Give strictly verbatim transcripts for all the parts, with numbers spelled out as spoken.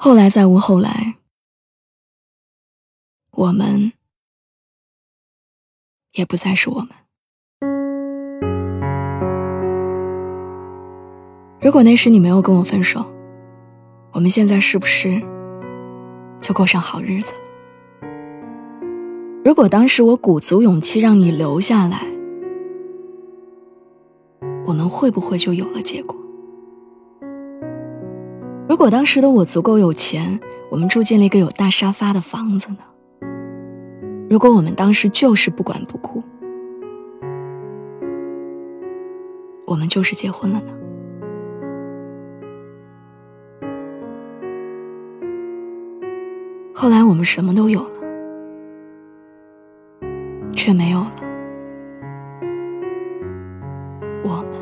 后来再无后来，我们也不再是我们。如果那时你没有跟我分手，我们现在是不是就过上好日子了？如果当时我鼓足勇气让你留下来，我们会不会就有了结果？如果当时的我足够有钱，我们住进了一个有大沙发的房子呢？如果我们当时就是不管不顾，我们就是结婚了呢？后来我们什么都有了，却没有了我们。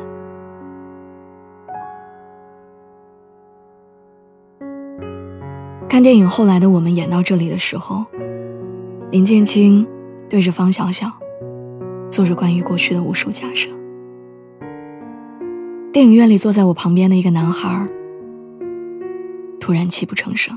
看电影《后来的我们》演到这里的时候，林建清对着方小小做着关于过去的无数假设。电影院里坐在我旁边的一个男孩突然泣不成声。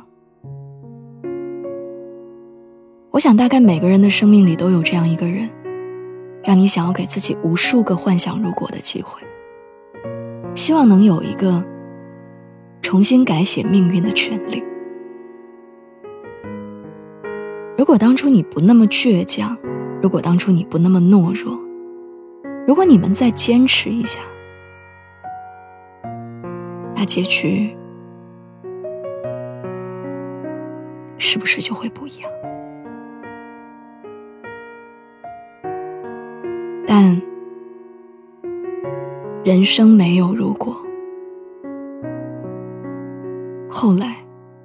我想大概每个人的生命里都有这样一个人，让你想要给自己无数个幻想如果的机会，希望能有一个重新改写命运的权利。如果当初你不那么倔强，如果当初你不那么懦弱，如果你们再坚持一下，那结局是不是就会不一样？但人生没有如果，后来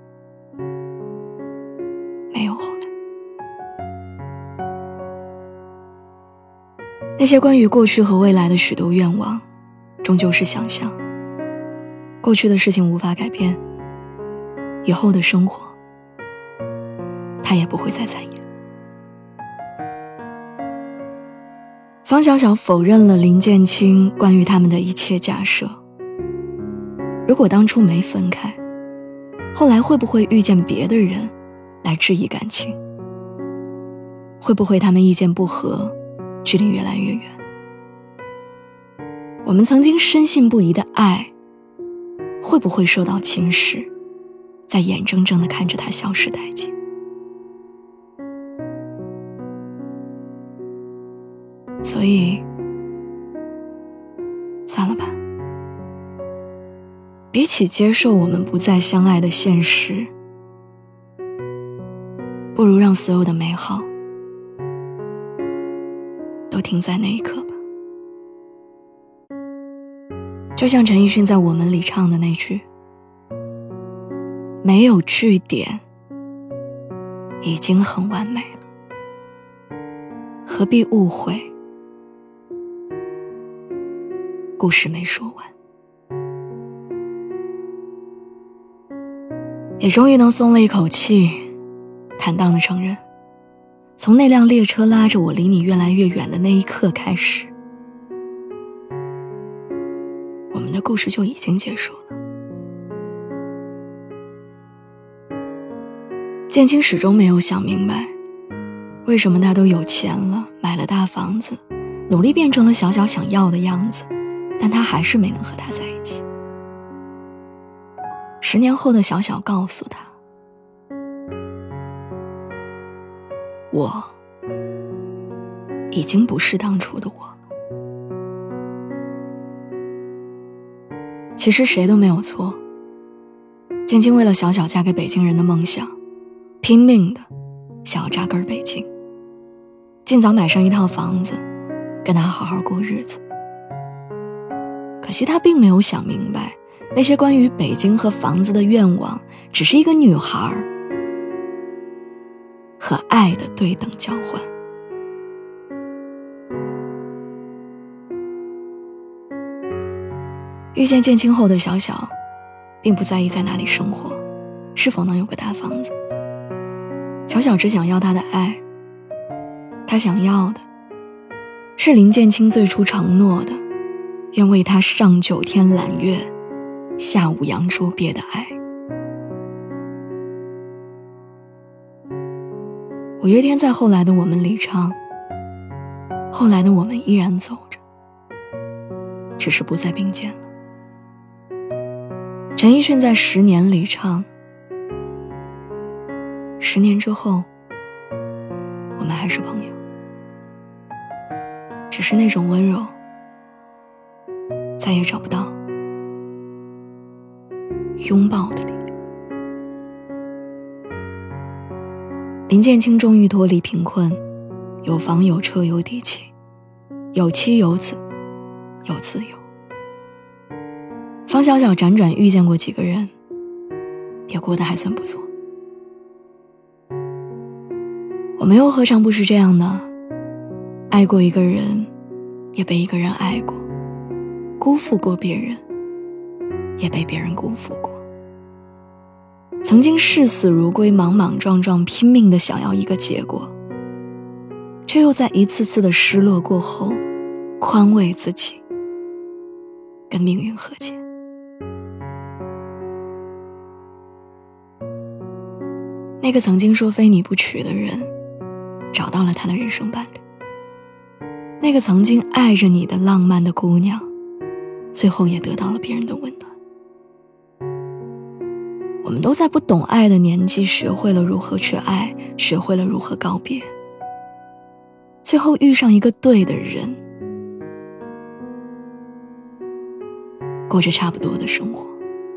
没有后来。那些关于过去和未来的许多愿望，终究是想象。过去的事情无法改变，以后的生活，它也不会再参演。方小小否认了林建清关于他们的一切假设。如果当初没分开，后来会不会遇见别的人来质疑感情？会不会他们意见不合，距离越来越远？我们曾经深信不疑的爱，会不会受到侵蚀，在眼睁睁地看着它消失殆尽？所以算了吧，比起接受我们不再相爱的现实，不如让所有的美好都停在那一刻吧。就像陈奕迅在《我们》里唱的那句，没有句点已经很完美了，何必误会故事没说完。也终于能松了一口气，坦荡地承认，从那辆列车拉着我离你越来越远的那一刻开始，我们的故事就已经结束了。建清始终没有想明白，为什么他都有钱了，买了大房子，努力变成了小小想要的样子，但他还是没能和他在一起。十年后的小小告诉他，我已经不是当初的我了。其实谁都没有错，建清为了小小嫁给北京人的梦想，拼命的想要扎根北京，尽早买上一套房子，跟他好好过日子。可惜他并没有想明白，那些关于北京和房子的愿望，只是一个女孩和爱的对等交换。遇见建清后的小小，并不在意在哪里生活，是否能有个大房子。小小只想要他的爱，他想要的是林建清最初承诺的，愿为他上九天揽月，下五洋捉鳖的爱。 五月天在后来的我们里唱，后来的我们依然走着，只是不再并肩了。陈奕迅在十年里唱，十年之后我们还是朋友，只是那种温柔再也找不到拥抱的理由。林建清终于脱离贫困，有房有车有底气，有妻有子有自由。方小小辗转遇见过几个人，也过得还算不错。我们又何尝不是这样呢？爱过一个人，也被一个人爱过，辜负过别人，也被别人辜负过。曾经视死如归，莽莽撞撞，拼命地想要一个结果，却又在一次次的失落过后宽慰自己，跟命运和解。那个曾经说非你不娶的人，找到了他的人生伴侣。那个曾经爱着你的浪漫的姑娘，最后也得到了别人的温暖。我们都在不懂爱的年纪学会了如何去爱，学会了如何告别，最后遇上一个对的人，过着差不多的生活。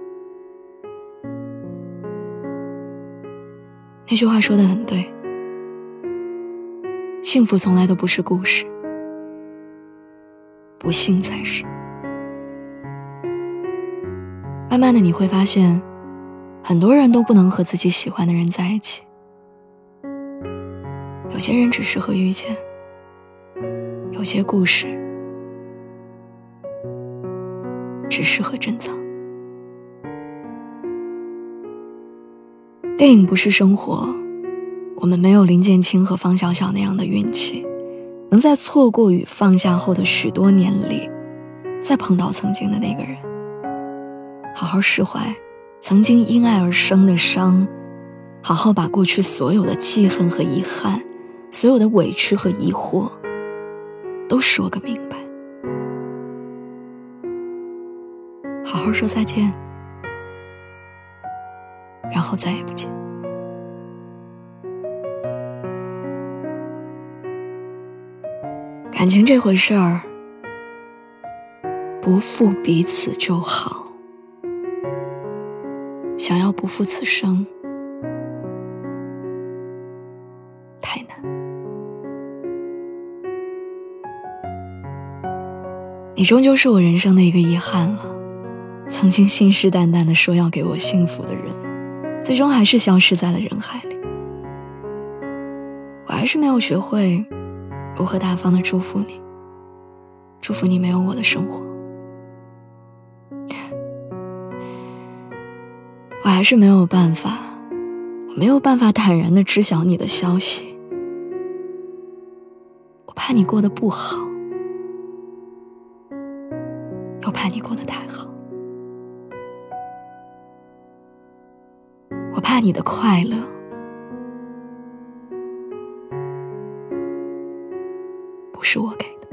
那句话说得很对，幸福从来都不是故事，不幸才是。慢慢的你会发现，很多人都不能和自己喜欢的人在一起，有些人只适合遇见，有些故事只适合珍藏。电影不是生活，我们没有林建清和方小小那样的运气，能在错过与放下后的许多年里，再碰到曾经的那个人，好好释怀曾经因爱而生的伤，好好把过去所有的记恨和遗憾，所有的委屈和疑惑都说个明白，好好说再见，然后再也不见。感情这回事儿，不负彼此就好，想要不负此生，太难。你终究是我人生的一个遗憾了，曾经信誓旦旦地说要给我幸福的人，最终还是消失在了人海里。我还是没有学会如何大方地祝福你，祝福你没有我的生活。我还是没有办法，我没有办法坦然地知晓你的消息，我怕你过得不好，又怕你过得太好，我怕你的快乐，不是我给的。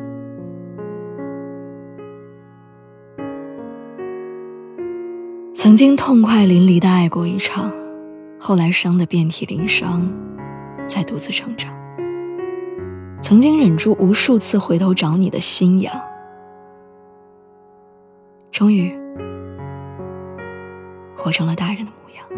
曾经痛快淋漓地爱过一场，后来伤得遍体鳞伤，再独自成长。曾经忍住无数次回头找你的心痒，终于活成了大人的模样。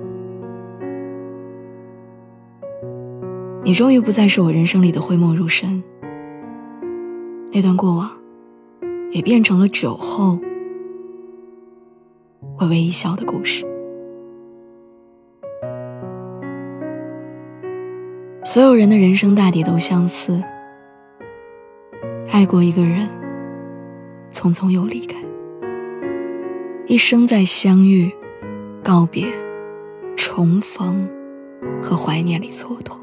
你终于不再是我人生里的讳莫如深，那段过往也变成了酒后微微一笑的故事。所有人的人生大抵都相似，爱过一个人，匆匆又离开，一生在相遇、告别、重逢和怀念里蹉跎。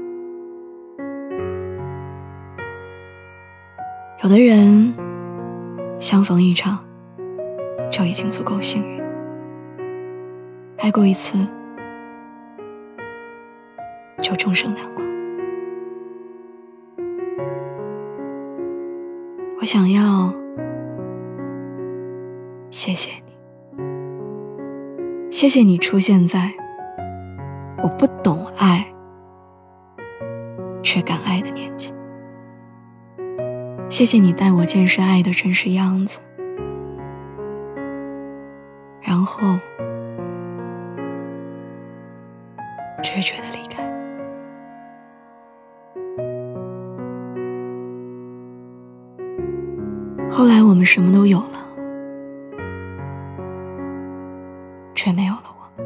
有的人相逢一场就已经足够幸运，爱过一次就终生难忘。 想要谢谢你，谢谢你出现在我不懂爱却敢爱的年纪，谢谢你带我见识爱的真实样子，然后决绝地离开。后来我们什么都有了，却没有了我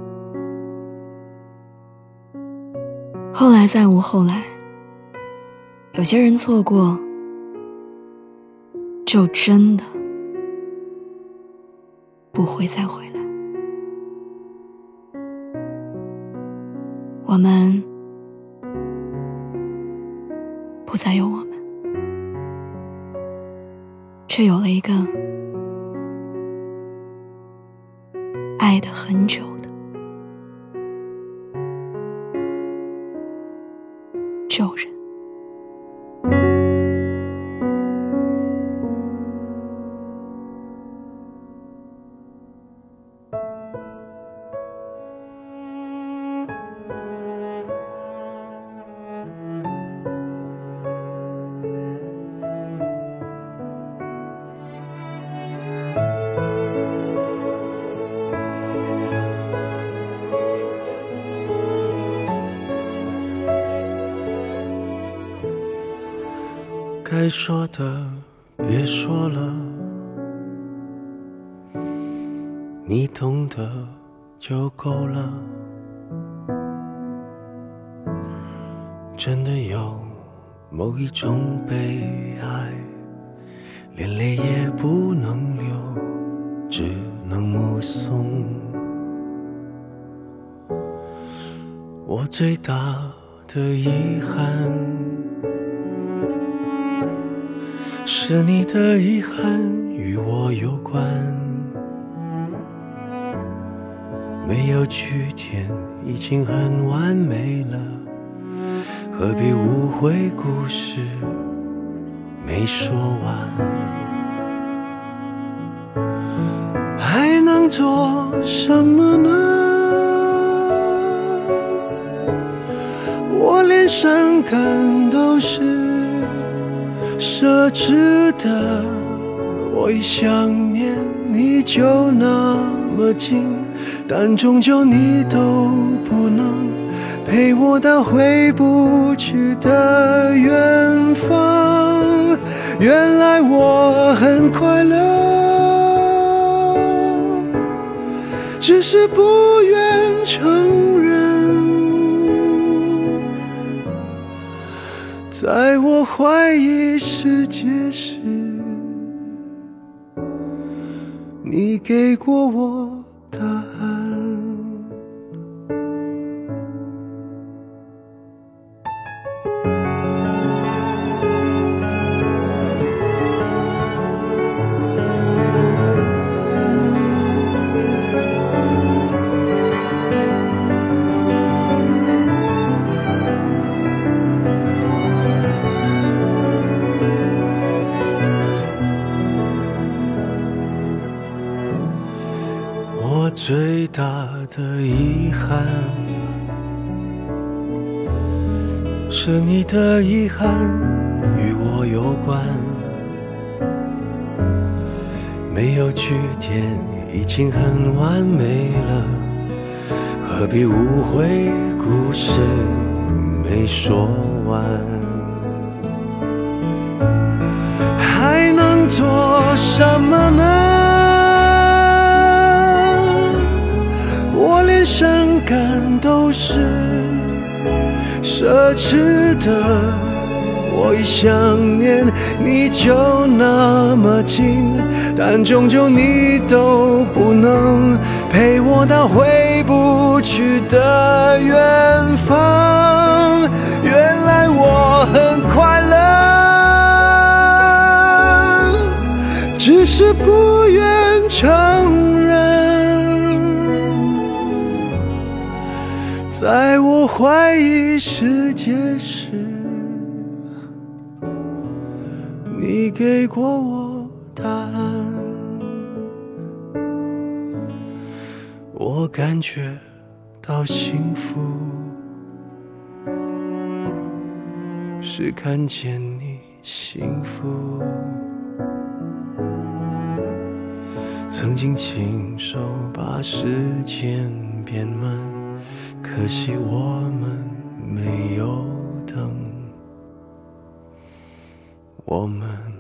们。后来再无后来，有些人错过，就真的不会再回来。我们不再有我们，却有了一个爱得很久的旧人。 该说的别说了，你懂得就够了。真的有某一种悲哀，连泪也不能流，只能目送。我最大的遗憾，是你的遗憾与我有关，没有句点已经很完美了，何必误会故事没说完？还能做什么呢？我连伤感都是奢侈的，我一想念你就那么近，但终究你都不能陪我到回不去的远方。原来我很快乐，只是不愿承认。在我怀疑世界时，你给过我答案。我最大的遗憾，是你的遗憾与我有关，没有句点已经很完美了，何必误会故事没说完？还能做什么呢？我连伤感都是奢侈的，我一想念你就那么近，但终究你都不能陪我到回不去的远方。原来我很快乐，只是不愿承认。在我怀疑世界时， 你给过我答案，我感觉到幸福，是看见你幸福。曾经亲手把时间变慢，可惜我们没有等，我们